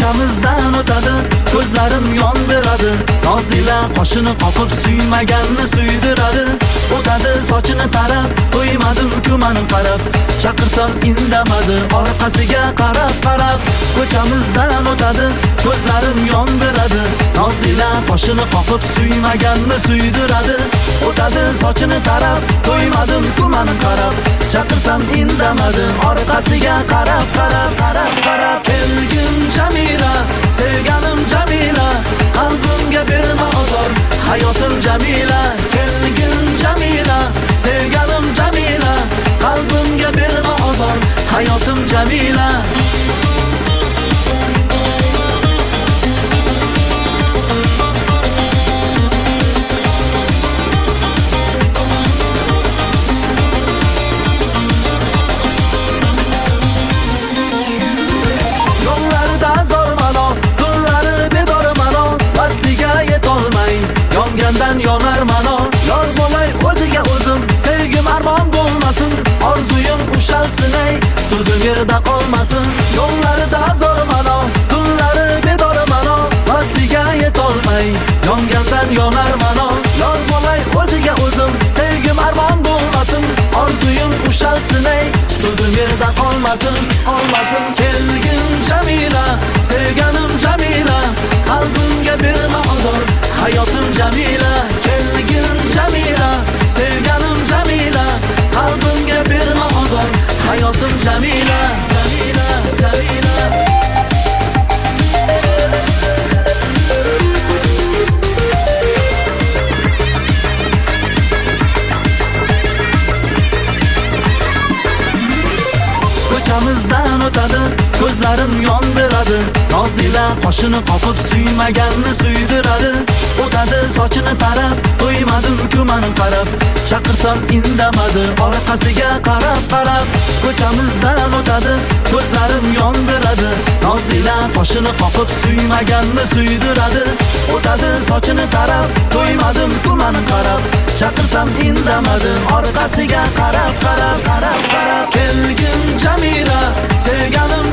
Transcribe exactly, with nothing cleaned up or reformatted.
Ko'chamizdan o'tadi, ko'zlarim yondiradi. Nozila qoshini qoqib suymaganni suydiradi. O'tadi sochini tarab, qo'ymadim kumanim qarab. Chaqirsam indamadi, orqasiga qarab qarab. Ko'chamizdan o'tadi, ko'zlarim yondiradi. Nozila qoshini qoqib suymaganni suydiradi. O'tadi sochini tarab, qo'ymadim kumanim qarab. Chaqirsam indamadi, orqasiga qarab qarab qarab qarab. Kelgin Jamila, sevganim Jamila, qalbimga berma ozor, hayotim Jamila. Kelgin Jamila, sevganim Jamila, qalbimga berma ozor, hayotim Jamila. Yonar mano, yor bo'lay o'ziga o'zim, sevgim armon bo'lmasin, orzuyim ushalsin ey, so'zim yerda qolmasin. Yo'llarida zo'r mano, tunlari bedor mano, pastiga yetolmay, yongandan yonar mano, yor bo'lay o'ziga o'zim, sevgim armon bo'lmasin, orzuyim ushalsin ey, so'zim yerda qolmasin, qolmasin. Kelgin Jamila, sevganim Jamila, qalbimga berma ozor, hayotim Jamila. Kelgin Jamila, sevganim Jamila, qalbimga berma ozor, hayotim Jamila. Jamila, Jamila. Ko'chamizdan o'tadi, ko'zlarim yondiradi. Nozila qoshini qoqib suymaganni suydiradi. O'tadi sochini tarab, qo'ymadim kumanim qarab. Chaqirsam indamadi, orqasiga qarab qarab. Ko'chamizdan o'tadi, ko'zlarim yondiradi. Nozila qoshini qoqib suymaganni suydiradi. O'tadi sochini tarab, qo'ymadim kumanim qarab. Chaqirsam indamadi, orqasiga qarab qarab qarab qarab. Kelgin Jamila, sevganim